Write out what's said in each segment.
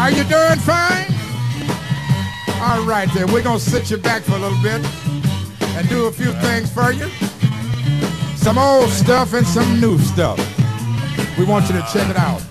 Are you doing fine? All right then, we're gonna sit you back for a little bit and do a few things for you. Some old stuff and some new stuff. We want you to check it out.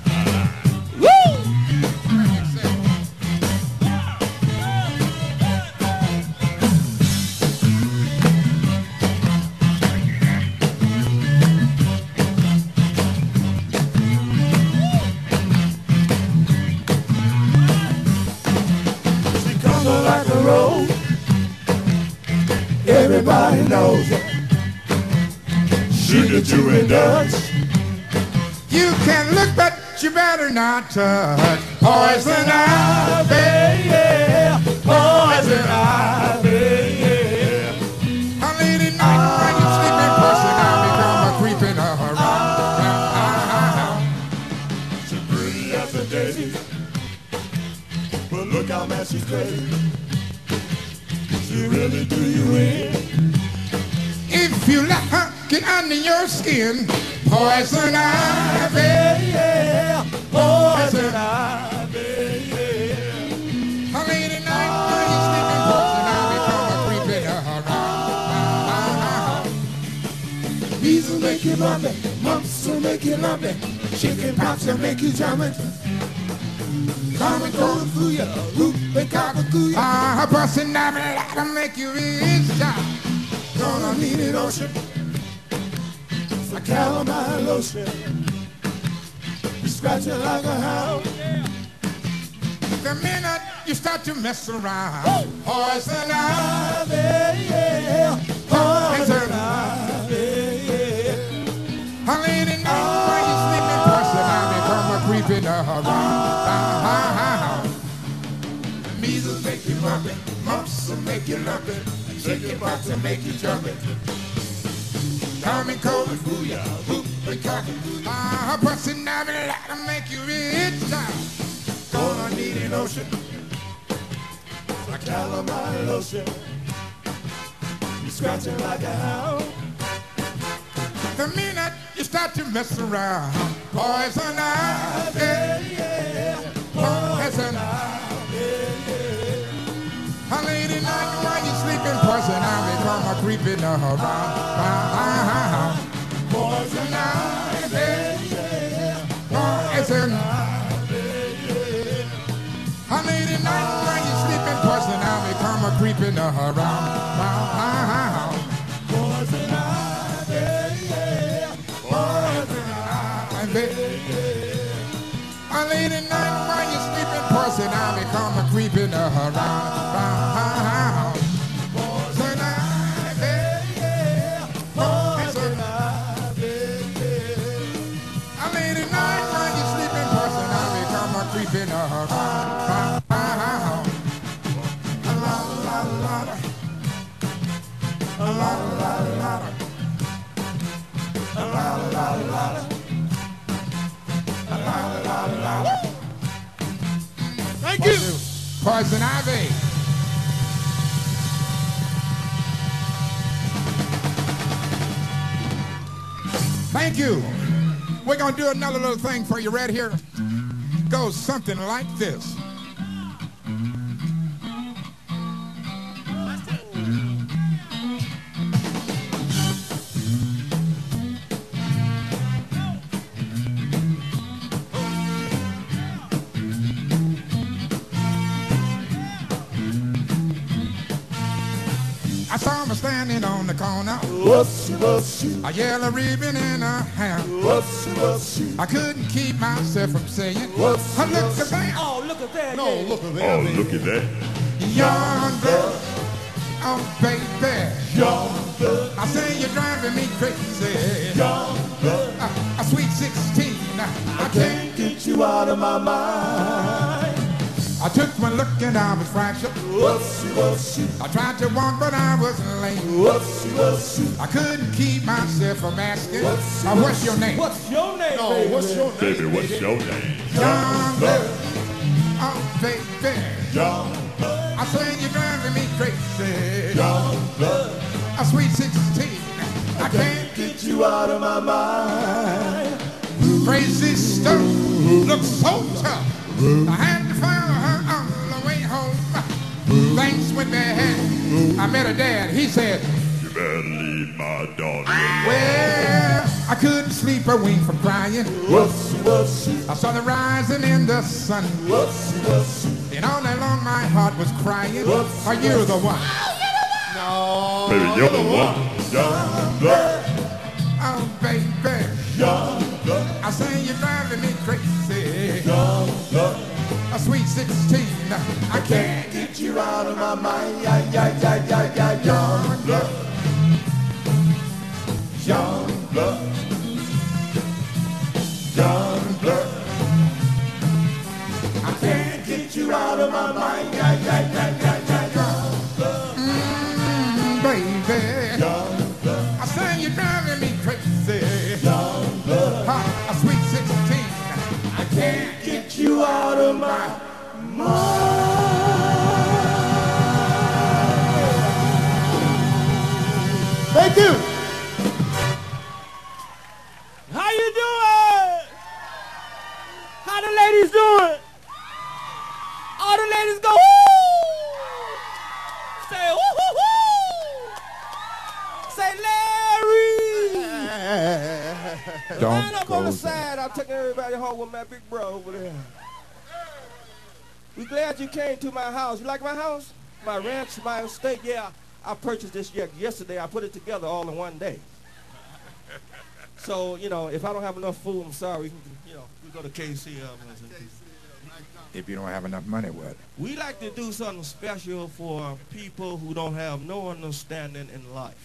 Everybody knows it. She get you in Dutch. You can look, but you better not touch. Poison ivy, yeah. Poison ivy, yeah. A lady night when you sleeping, poison ivy come a creeping around. She's pretty as a daisy, but look how mad she's crazy. She really do you in. If you let her get under your skin, poison ivy, yeah. Poison ivy, yeah. A lady night when you sleeping, poison ivy come a creeping around. Bees will make you lumpy, mumps will make you lumpy, chicken pox will make you jumpy. Come and go through ya, whoop and cockatoo ya. Poison ivy that'll make you rich. Gonna need it ocean, a calamine lotion. You scratch it like a hound. The minute you start to mess around, poison ivy, yeah. Poison ivy, yeah. A lady night when you sleeping, poison ivy come a creeping around. Measles make you lumpy, mumps will make you lumpy, chicken pox will make you jumpy. Common cold, Booyah, whoop and cockatoo. poison ivy that'll make you rich. Gonna need an ocean, a calamine lotion. You scratching like a hound. The minute you start to mess around, poison ivy, yeah. poison ivy. A lady night while you sleeping, poison ivy come a creeping around. Poison ivy, yeah. Poison ivy. A lady night while you sleeping, poison ivy come a creeping around. Poison ivy, yeah. Poison ivy. A lady night while you sleeping, poison ivy come a creeping around. Poison ivy, yeah. Poison ivy, a lady night while you sleeping, poison ivy come a creeping around. Thank you. Poison ivy. Thank you. We're going to do another little thing for you right here. Goes something like this. I saw him standing on the corner, Whoopsie, whoopsie, a yellow ribbon in her hand. whoopsie, whoopsie. I couldn't keep myself from saying, Whoops, oh, look at that, Oh, look at that. No, look at that. Oh, look at that. young blood, oh baby. Young blood, I say you're driving me crazy. young blood. A sweet 16, I can't. Can't get you out of my mind. I took one look and I was fractured. Whoopsie, whoopsie, I tried to walk but I was lame. whoopsie, whoopsie. I couldn't keep myself from asking, What's- what's your name? What's your name, No, baby? what's your name? Baby, what's your name? Young blood, oh baby. Young blood, I say you're driving me crazy. young blood. A sweet 16, I can't Get you out of my mind. crazy stuff. Looks so tough. I had to find her dad. He said, "You better leave my daughter alone." well, I couldn't sleep a wink from crying. Whoopsie, whoopsie, I saw the rising in the sun. whoopsie, whoopsie. And all night long my heart was crying. Whoops. Are you the one? No, Baby, you're the one. young blood, Oh, baby. young blood, I say you're driving me crazy. young blood. A sweet 16. I can't Get you out of my mind, yeah, yeah, yeah, yeah, yeah, young blood, young blood, young blood. I can't get you out of my mind, yeah, yeah, yeah, yeah, yeah, young blood, baby. young blood, I say you're driving me crazy. young blood. A sweet 16. I can't. Get you out of my mind. Thank you. How you doing? How the ladies doing? All the ladies go woo! Say woo hoo hoo! Say Larry! Don't Line up on go the side. I'm taking everybody home with my big bro over there. We glad you came to my house. You like my house? My ranch, my estate. Yeah, I purchased this yesterday. I put it together all in one day. So, you know, if I don't have enough food, I'm sorry. You know, we go to KC. If you don't have enough money, what? We like to do something special for people who don't have no understanding in life.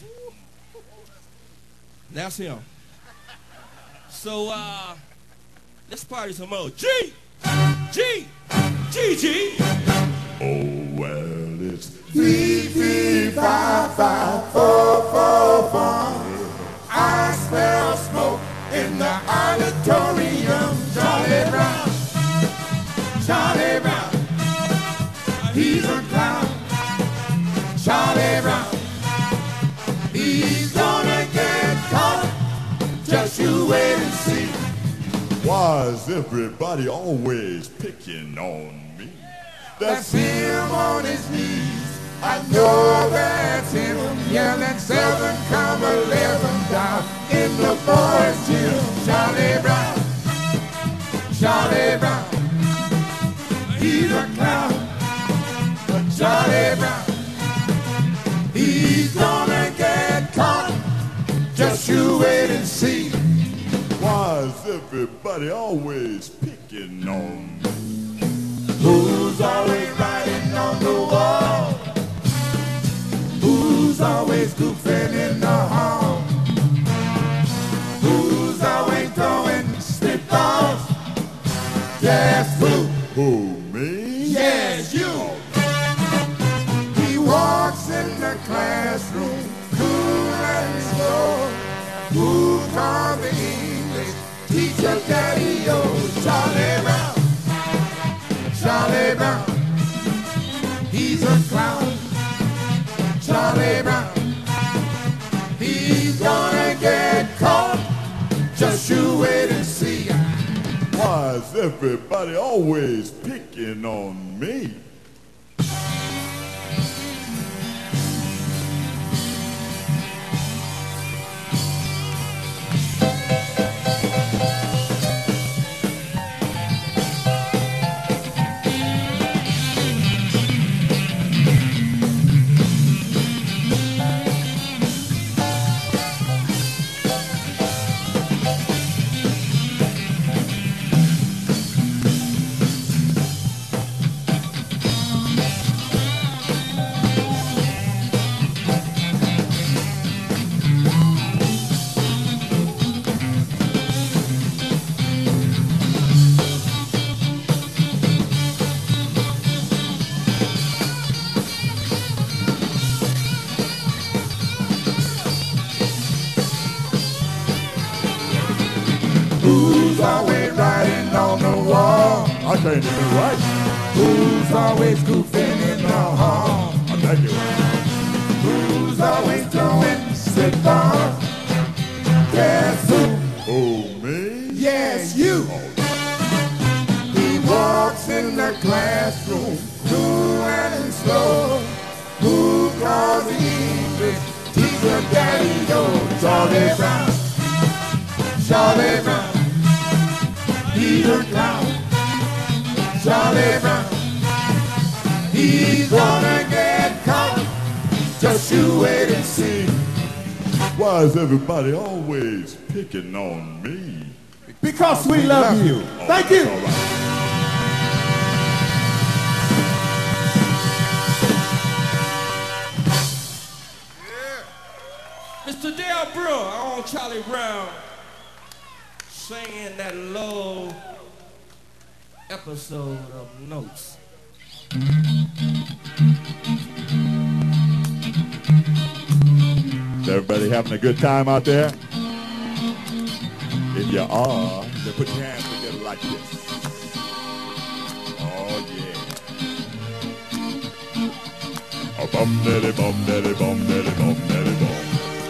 That's him. So, let's party some more. G! G! G! Oh, well, it's 3, 3, 5, 5, 4, 4, 4. I smell smoke in the auditorium. Charlie Brown, Charlie Brown, he's a clown. Charlie Brown, he's gonna get caught. Just you wait and see. why is everybody always picking on me? That's him on his knees. I know that's him. Yelling 7, 11 down in the boys' gym. Charlie Brown, Charlie Brown, he's a clown. Charlie Brown, he's gonna get caught. Just you wait and see. Why is everybody always picking on me? Who's always writing on the wall? Who's always goofing in the hall? Who's always throwing spitballs? Yes, who? Who, me? Yes, you. He walks in the classroom, cool and slow. Who called the English teacher Daddy-O? Charlie Brown, Charlie Brown, he's a clown. Charlie Brown, he's gonna get caught. Just you wait and see. Why is everybody always picking on me? Who's always writing on the wall? I can't even write. Who's always goofing in the hall? I thank you. Who's always throwing spitballs? Guess who? Who, me? Yes, you. He walks in the classroom, cool and slow. Who calls He's your daddy, oh, Charlie Brown. Charlie Brown. He's a clown. Charlie Brown. He's gonna get caught. Just you wait and see. Why is everybody always picking on me? Because we love you. Thank you. All right. Mr. Dale Brewer on Charlie Brown singing that low episode of Notes. Is everybody having a good time out there? If you are, then put your hands together like this. Oh yeah. A bum daddy bum daddy bum daddy bum daddy bum.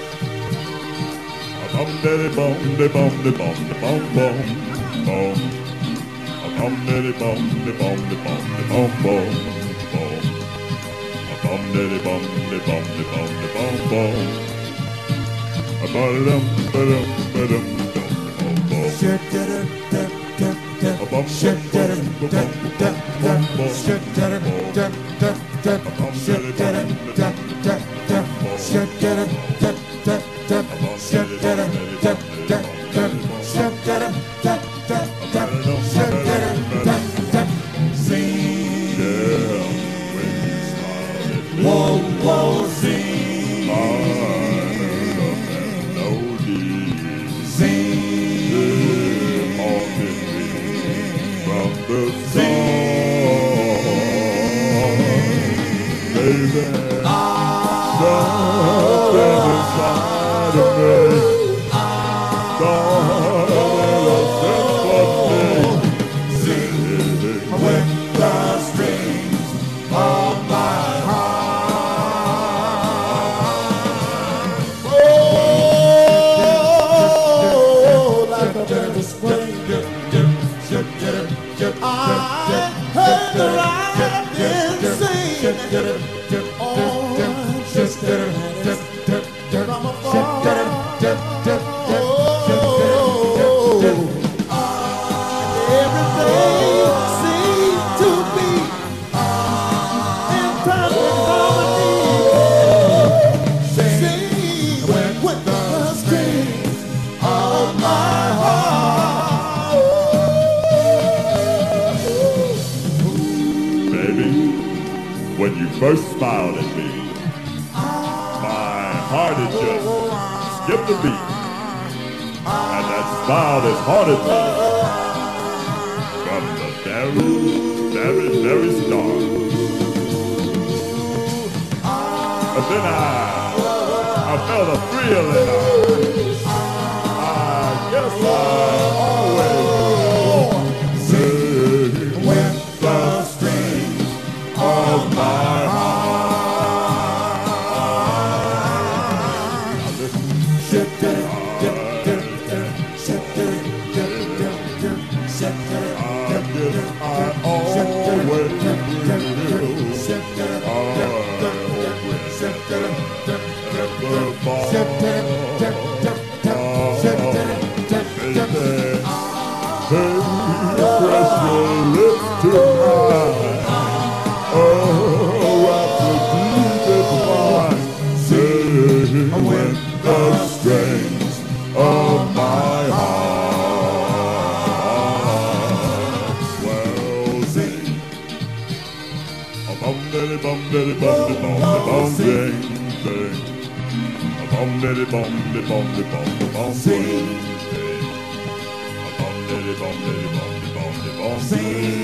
A bum daddy bum de bum de bum de bum bum bum. A bum daddy bum de bum de bum de bum bum bum. A bum daddy bum de bum de bum de bum bum. A ba-dum ba-dum ba-dum bum bum bum. A bum shit bum bum bum bum bum. Shut that up, whoa, whoa, sing. Sing on from the song, baby. Something inside of me. Sing with the strings of my heart. oh, like a gentle spring. I heard the lion sing. Oh, just from afar. Everything seems to be in perfect harmony. Sing with the strings of my heart. Baby, when you first smiled at me, my heart had just skipped a beat. And that smile has haunted me from the very start. But then I felt a thrill and I guess I always sing with the strings of my heart. Now listen. With the strings of my heart. Well, sing. A bum daddy bum daddy bum de bum de bum sing sing. A bum daddy bum de bum de bum de bum sing sing. A bum daddy bum de bum de bum sing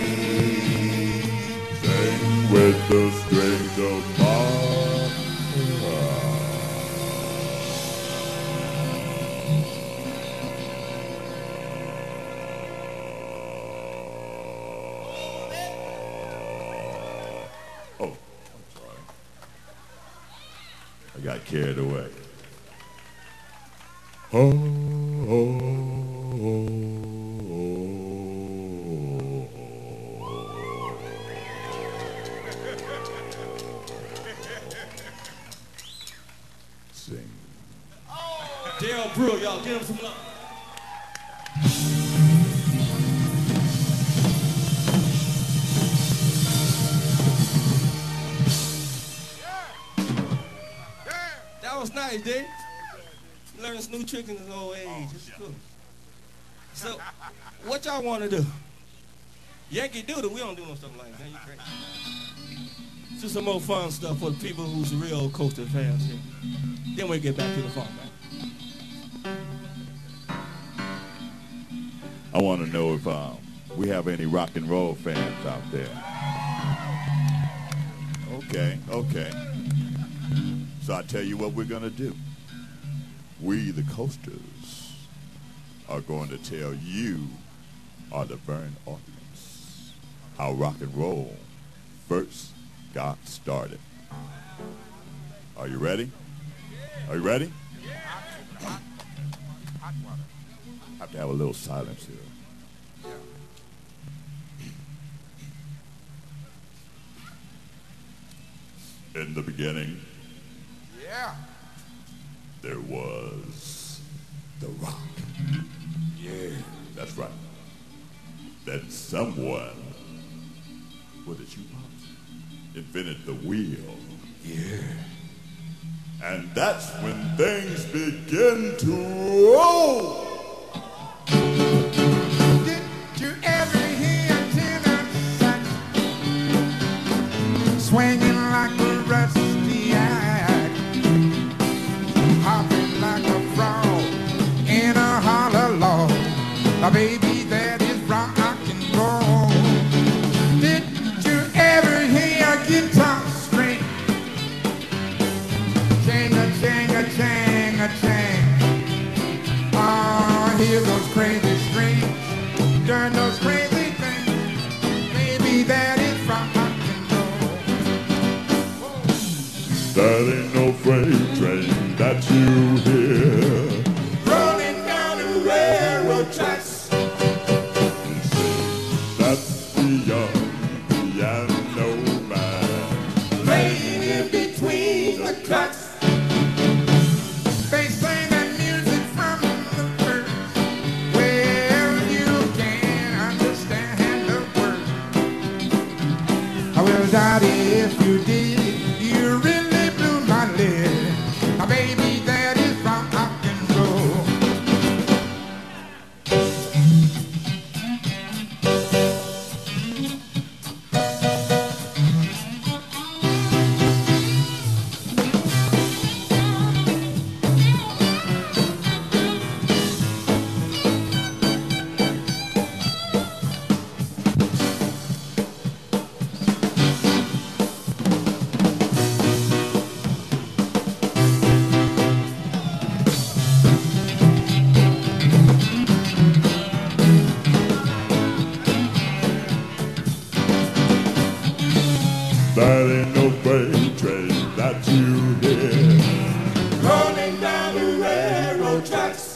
sing with the strings of my heart. Oh, I'm sorry. I got carried away. Oh, oh, oh, Dale Brewer, y'all give him some love. That was nice, Dave. Learning some new tricks in his old age. It's cool. So, what y'all want to do? Yankee Doodle, we don't do no stuff like that. You crazy. Just some more fun stuff for the people who's the real Coastal fans here. Then we get back to the fun, man. I want to know if we have any rock and roll fans out there. Okay, okay. So I tell you what we're going to do. We, the Coasters, are going to tell you, or the Vern audience, how rock and roll first got started. Are you ready? Are you ready? I have to have a little silence here. In the beginning, there was the rock. Yeah, that's right. Then someone with a shoebox invented the wheel. Yeah. And that's when things begin to roll. Did you ever hear tenor sax swinging like a rusty axe, hopping like a frog in a hollow log? Now, baby, that is rock and roll. Did you ever hear a guitar string? Chang-a-chang-a-chang-a-chang. Oh, hear those crazy strings, turn those crazy things. Baby, that is rock and roll. That ain't no freight train that you hear Rolling down the railroad tracks. That's the young piano man Playing in between the cuts. They say that music from the first. Well, you can't understand the words. Well, Daddy, if you did, you really blew my lid. Now, baby, that is rock and roll. That ain't no freight train that you hear Rolling down the railroad tracks.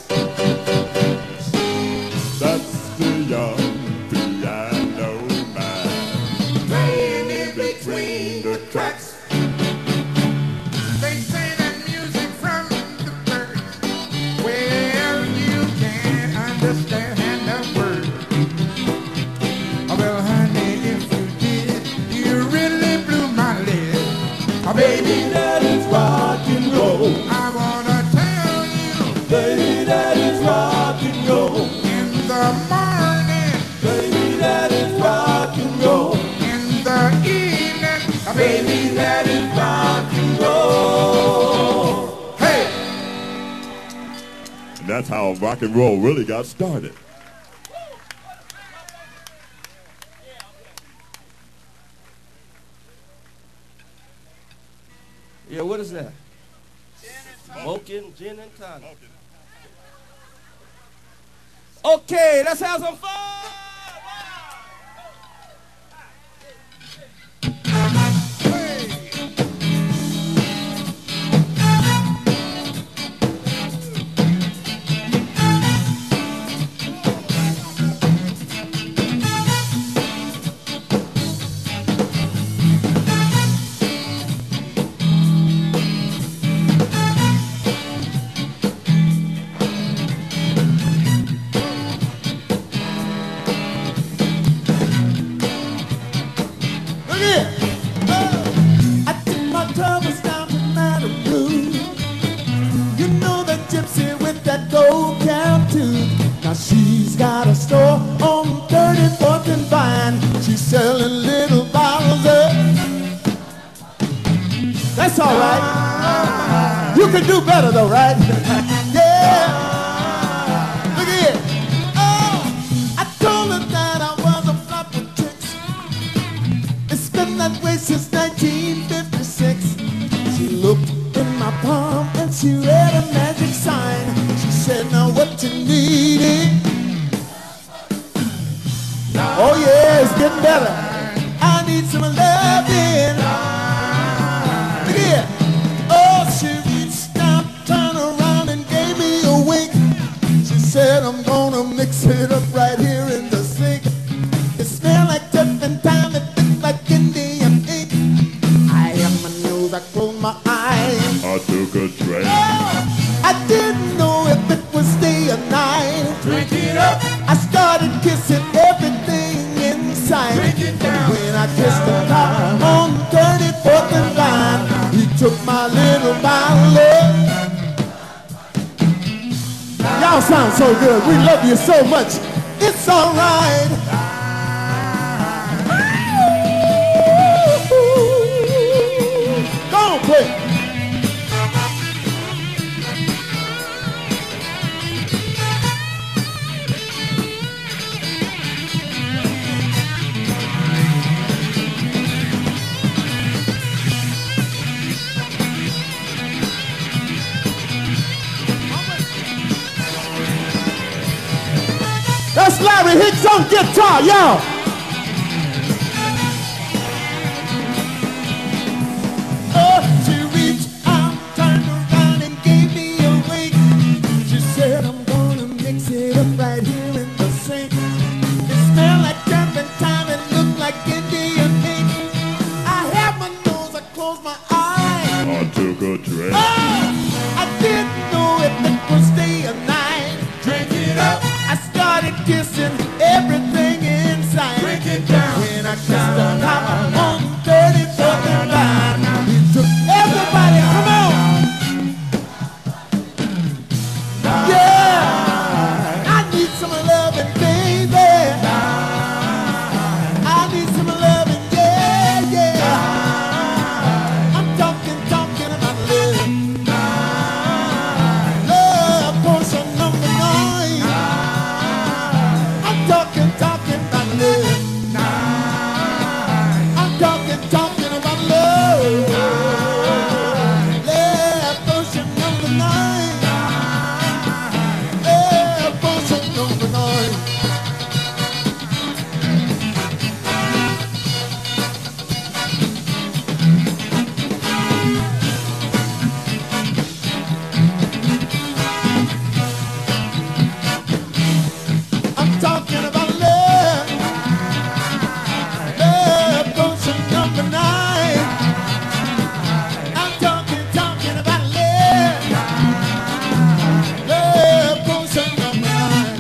That's the young piano man Playing in between the tracks. They say that music from the birds. Well, you can't understand the words. Well, honey, if you did, you really blew my lid. Baby, that is rock and roll. I wanna tell you, baby, that is rock and roll. In the morning, baby, that is rock and roll. In the evening, baby, that is rock and roll. Hey! And that's how rock and roll really got started. Yeah, what is that? Smoking gin and tonic. Okay, let's have some fun. Look here. I took my troubles down to Madame Blue. You know that gypsy with that gold cap too. Now she's got a store on 34th and Vine. She's selling little bottles of. That's all right. You can do better though, right? Yeah. Look here. Oh, I told her that I was a flop with tricks. It's been that way since 1956. She looked in my palm and she read a magic sign. She said, now what you need? Oh yeah, it's getting better. I need some loving. Look here. Oh, she reached out, turned around and gave me a wink. She said, I'm gonna mix it up right here in the sink. It smells like turpentine, it looks like Indian ink. I have my nose, I close my eyes. I took a drink. Oh, I didn't know if it was day or night. Drink it up. I started kissing everything inside. Drink it down. When I kissed the top on 34th and Vine, he took my little bottle of. Y'all sound so good. We love you so much. It's all right. Go on, play. That's Larry Hicks on guitar, y'all. Oh, she reached out, turned around and gave me a wink. She said, I'm gonna mix it up right here in the sink. It smelled like turpentine and looked like Indian ink. I have my nose, I closed my eyes. I took a drink. Oh, I didn't know if it was day or night. Drink it up. I started kissing everything inside. Drink it down. When I kissed the top on 34th and Vine, he took everybody, come on. Yeah, I need some loving, baby. I need some loving, yeah, yeah. I'm talking about love. Love potion number 9. I'm talking about love. I'm talking about love. Love potion number 9. Love potion number 9. I'm talking about love. Love potion number 9. I'm talking about love. Love potion number 9.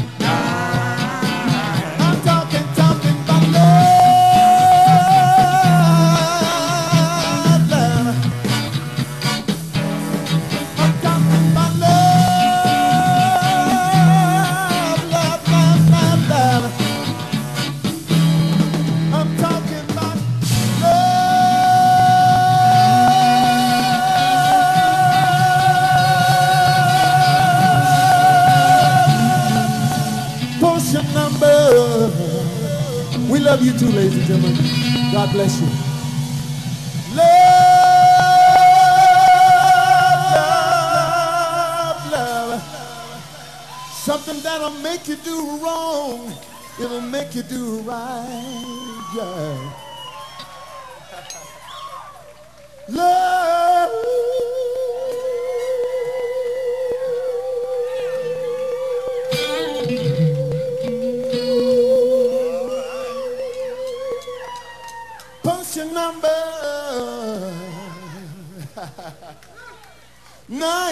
I'm talking about love. Love. I'm talking about love. Love, love, love, love. I'm talking about love. Portion number. We love you too, ladies and gentlemen. God bless you. Love, love, love. Something that'll make you do wrong, it'll make you do right, yeah. Love. Potion number 9.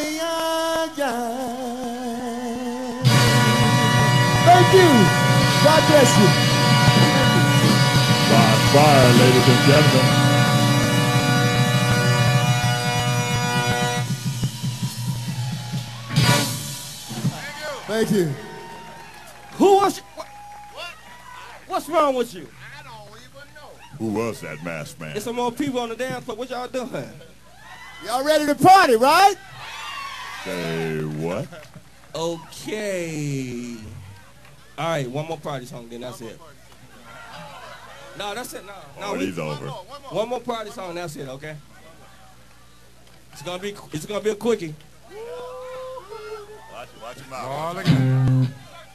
Thank you. God bless you. God fire, ladies and gentlemen. Thank you. Who was? What's wrong with you? I don't even know. Who was that masked man? There's some more people on the dance floor. What y'all doing? Y'all ready to party, right? Say what? Okay. All right, one more party song, then that's it. No, that's it. No, Party's over. one more party song, that's it. Okay. It's gonna be a quickie. Watch your mouth. All again.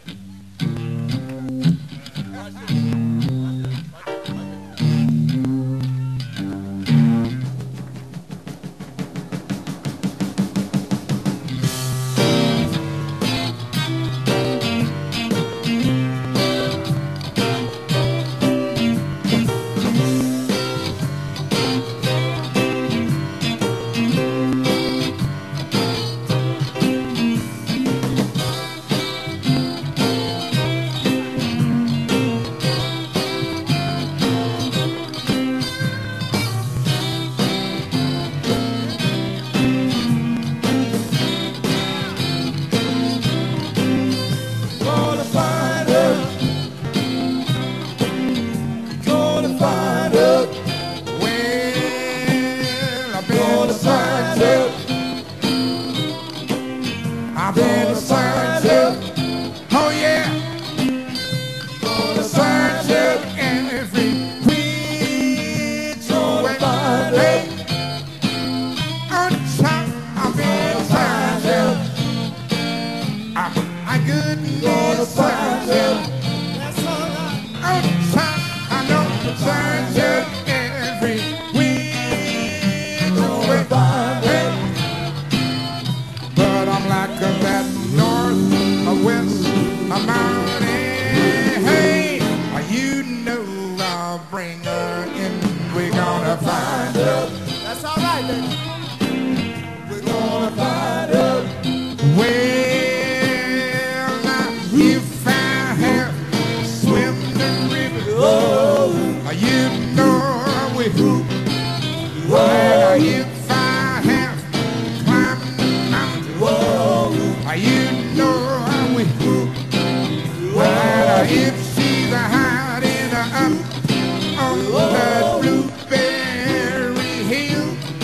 I've been searching, oh yeah, searching every which way. Hey, on top, I've been searching. I couldn't searching. On top, I know searching every which way. Hey, but I'm like that north, a west, a mountain. Hey, you know I'll bring her in. We're gonna find her. That's all right, baby. We're gonna find her. Well, now if I have swim the river, oh, you know we hoop. Well, if I have climbed the mountain, whoa, you know we hoop. Well, if she's hiding up on that blueberry hill,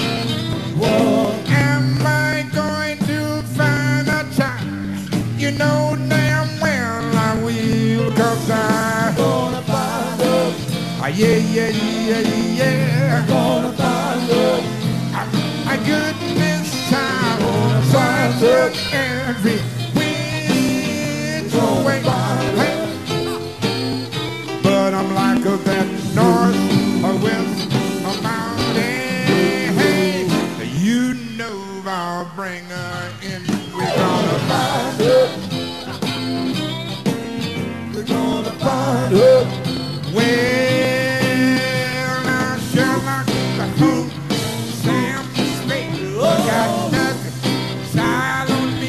am I going to find a child? You know damn well I will, 'cause I'm gonna find her. Yeah, yeah, yeah, yeah. I'm gonna find her. I goodness time, so I took every which way. Hey. But I'm like that north or west or mountain. Hey, you know I'll bring her in. We're gonna find her. We're gonna find her. Well, now Sherlock Holmes, Sam Spade, got nothing, style on me.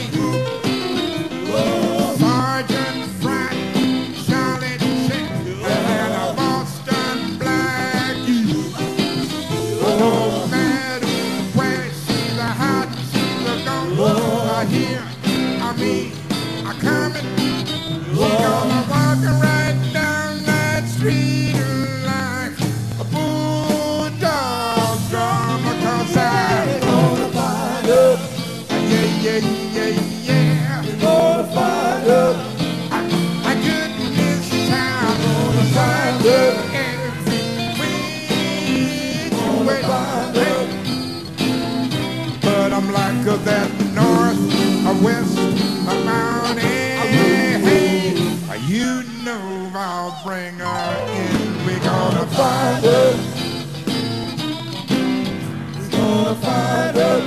Sergeant Fright, Charlie Chet, and a Boston Blackie. No matter where she's a hot, she's a gone. Here, I mean, I coming. She's gonna walk right down that street like a bulldog drum, 'cause I'm gonna find her. Yeah, yeah, yeah, yeah. We're gonna find her. I goodness time, gonna find her every week. Gonna find her. But I'm like that north, a west, a mountain. Hey, you know I'll bring her in. We're gonna find her. We're gonna find her.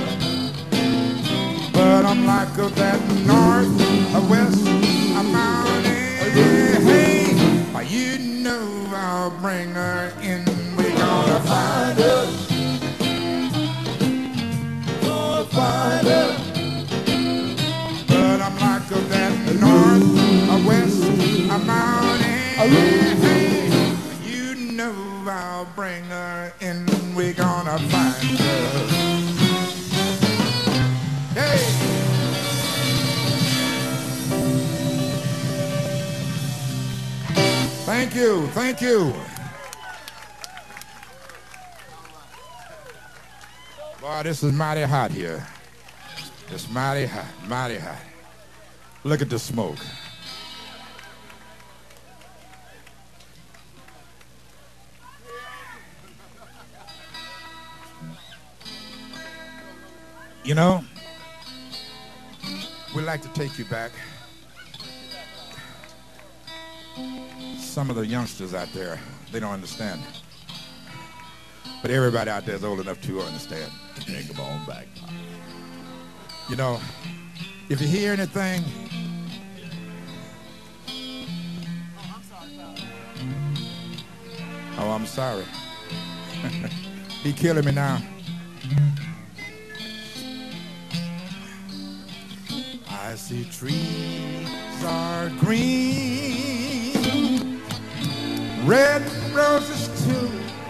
But I'm like that north, a west, a mountain. Hey, you know I'll bring her in. We're gonna find her. Gonna find her. But I'm like that north, a west, a mountain. Hey, you know move, I'll bring her in. We're gonna find her. Hey! Thank you, thank you. Boy, this is mighty hot here. It's mighty hot, mighty hot. Look at the smoke. You know, we'd like to take you back. Some of the youngsters out there, they don't understand. But everybody out there is old enough to understand. Take them on back. You know, if you hear anything, oh, I'm sorry. He killing me now. I see trees are green, red roses too.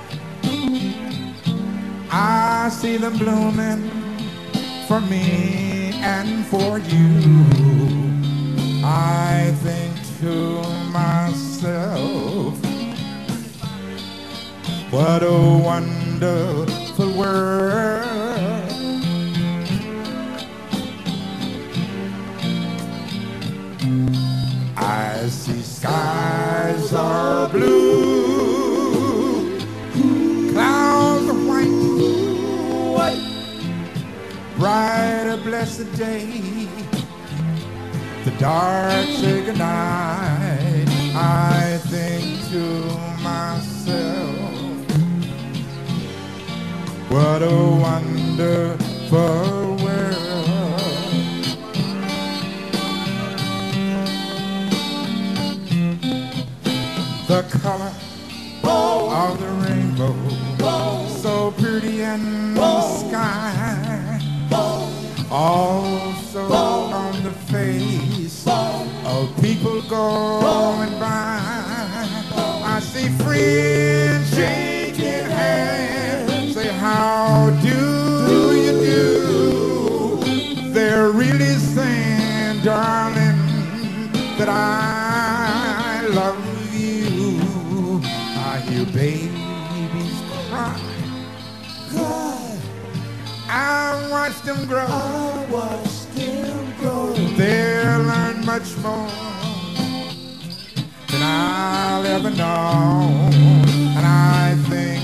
I see them blooming for me and for you. I think to myself, what a wonderful world. I see skies are blue, clouds are white, bright a blessed day, the dark say goodnight. I think to myself, what a wonderful world. The color of the rainbow, so pretty in the sky, also on the face of people going by. I see friends shaking hands, say how do you do. They're really saying, darling, that I love you. I hear babies cry. I watch them grow. They'll learn much more than I'll ever know. And I think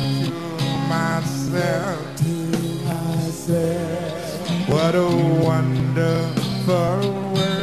to myself, what a wonderful world.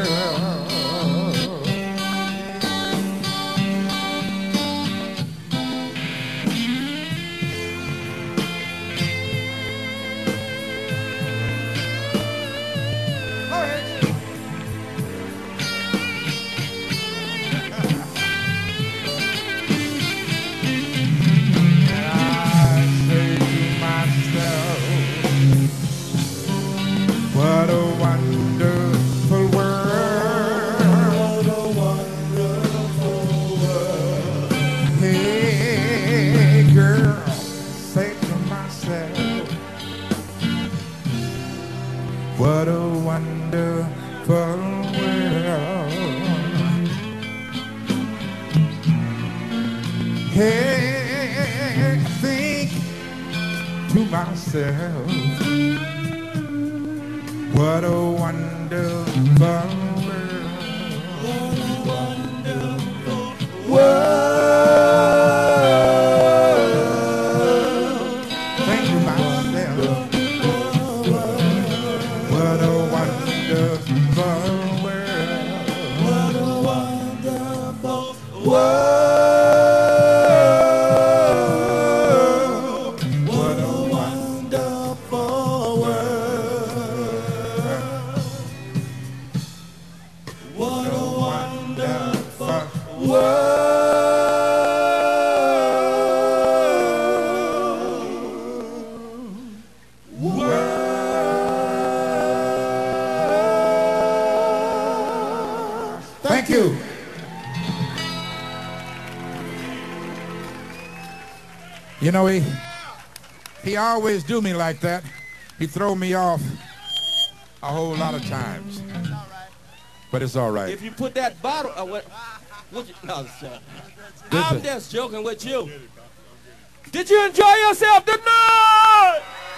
What a wonderful world. What a wonderful world. Hey, girl, say to myself, what a wonderful world. Hey, think to myself, what a wonderful world. What a wonderful world. Think to myself, what a wonderful world. What a wonderful world. What a wonderful world. What a wonderful world. You know, he always do me like that. He throw me off a whole lot of times. But it's all right. If you put that bottle, what you, no, sir. I'm just joking with you. Did you enjoy yourself tonight?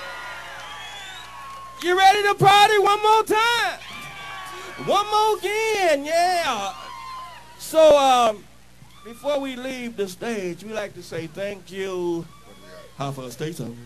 You ready to party one more time? One more again, yeah. So, before we leave the stage, we like to say thank you. How for a state something?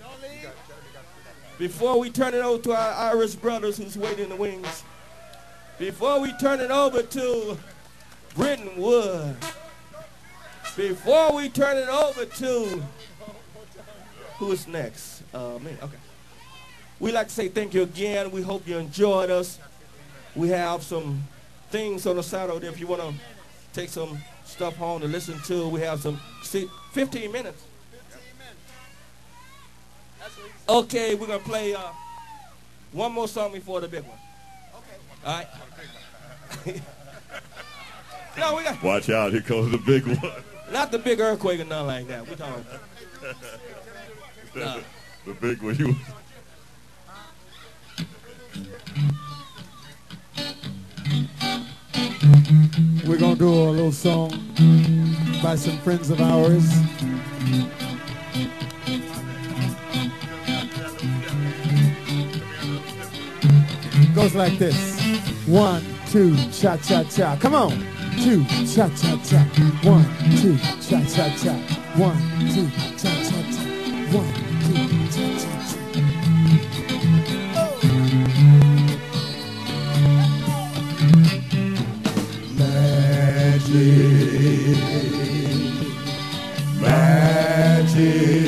Before we turn it over to our Irish brothers who's waiting in the wings, before we turn it over to Britton Wood, before we turn it over to, who's next? Me, okay. We like to say thank you again. We hope you enjoyed us. We have some things on the side over there if you want to take some stuff home to listen to. We have some 15 minutes. Okay, we're going to play one more song before the big one. Okay. All right. No, we got. Watch out, here comes the big one. Not the big earthquake or nothing like that. We're talking. No. The big one. You. We're going to do a little song by some friends of ours. Goes like this. 1, 2, cha cha cha. Come on. 2, cha cha cha. 1, 2, cha cha cha. 1, 2, cha cha cha. 1, 2, cha cha cha. Magic, magic,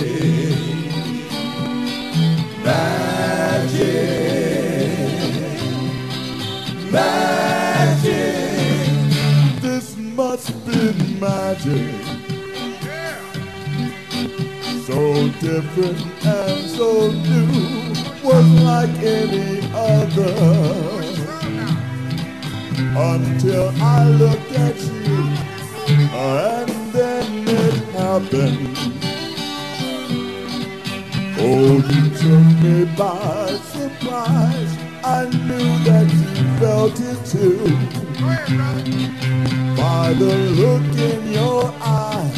magic. Magic, this must be magic. So different and so new, was like any other. Until I looked at you, and then it happened. Oh, you took me by surprise. I knew that you felt it too. By the look in your eye.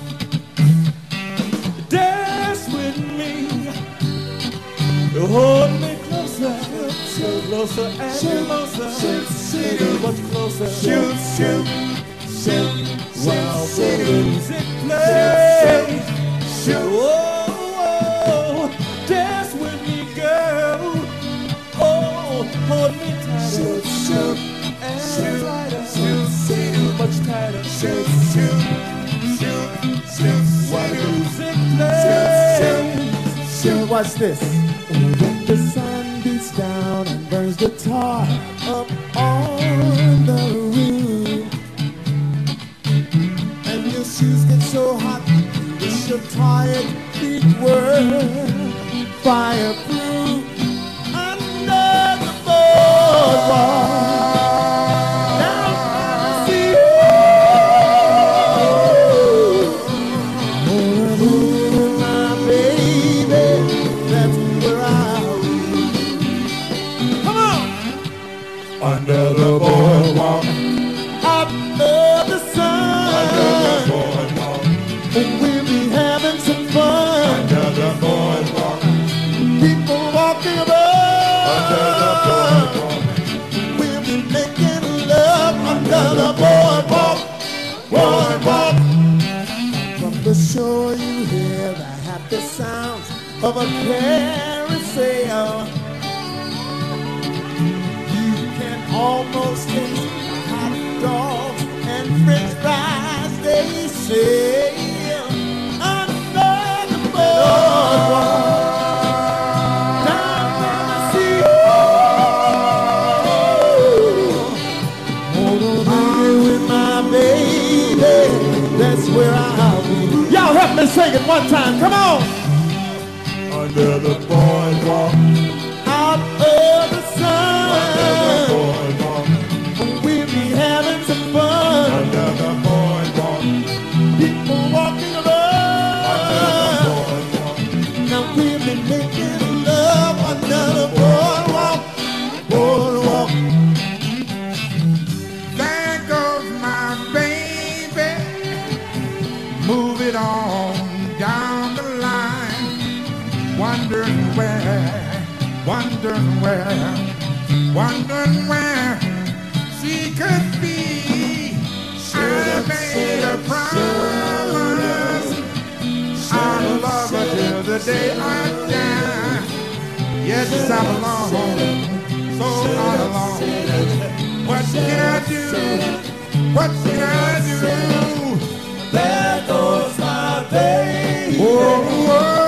Dance with me. Hold me closer. Closer and closer. Much closer. Shoot, shoot, shoot. While the music plays. Shoot. Oh, dance with me, girl. Oh, hold me tighter. Shoot, shoot, and tighter. Shoot, shoot, much tighter. Shoot, shoot, shoot, shoot. While the music plays. Shoot, watch this. When the sun beats down and burns the tar up on the roof, and your shoes get so hot, you wish your tired feet were fireproof. Under the boardwalk, down by the sea, oh, my baby, that's where I'll be. Come on! Under the boardwalk, Under the sun, under the boardwalk, and we'll be having some fun. under the boardwalk, People walking under the above. boardwalk, We'll be making love under the boardwalk. Boardwalk. From the shore you hear the happy sounds of a carousel. You can almost taste the hot dogs and french fries they sell under the boardwalk. Down by the sea, wanna be with my baby, that's where I'll be. Y'all help me sing it one time, come on! under the boardwalk, Out of the under the sun, boardwalk, we'll be having some fun. under the boardwalk, People walking under the around. wondering where she could be. I made a promise I'll love her till the day I die. Yes, I'm alone, so all alone. What can I do? What can I do? There goes my baby. Oh, oh.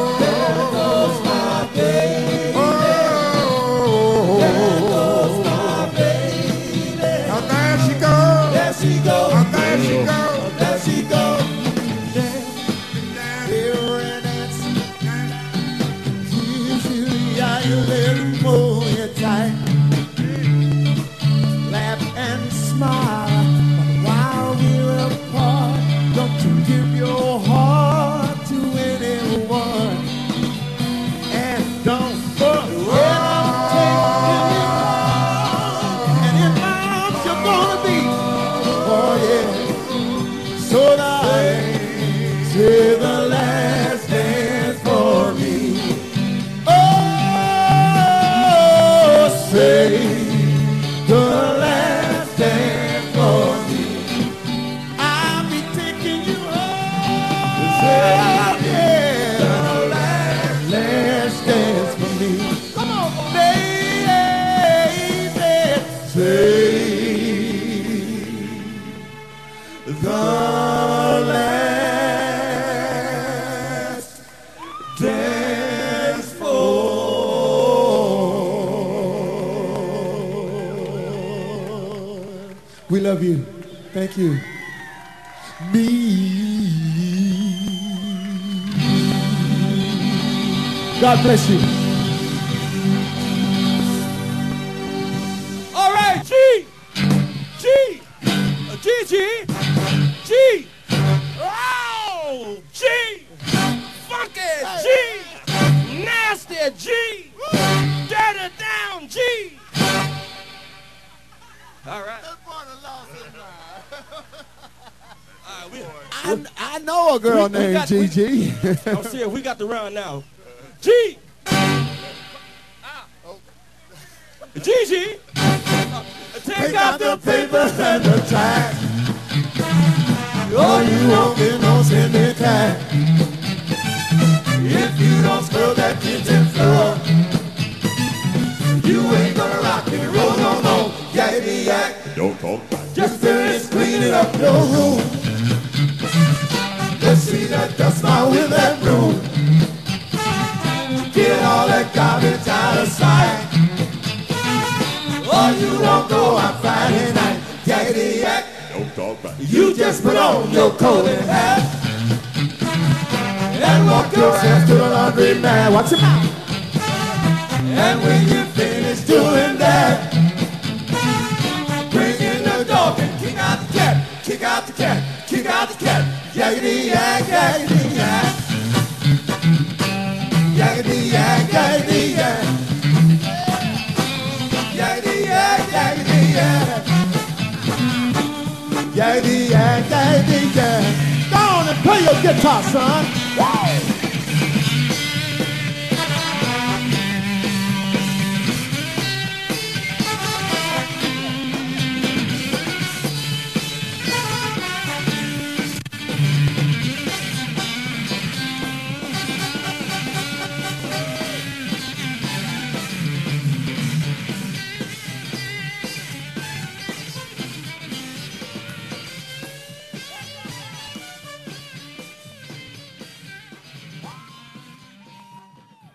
We love you. Thank you. Me. God bless you. All right, G. G. G. G. Oh, G. Funky G. Nasty G. Dirty down G. All right. I know a girl named Gigi. I'm serious. We got the round now. G. Gigi. Take out the papers and the trash. Oh, you won't get no sending cash if you don't scrub that kitchen floor. You ain't gonna rock and roll, no. Yakety yak. Don't talk back. Just finish cleaning up your room. Let's see that dust out with that broom. Get all that garbage out of sight. Oh, you won't go on Friday night. Yakety yak. Don't talk back. You just put on your coat and hat and walk yourself to the laundry man. Watch your mouth. And when you finish doing that, bring in the dog and kick out the cat. Kick out the cat. Kick out the cat. Yakety yak, yakety yak. Yakety yak, yakety yak. Yakety yak, yakety yak. Yakety yak, yakety yak. Go on and play your guitar, son.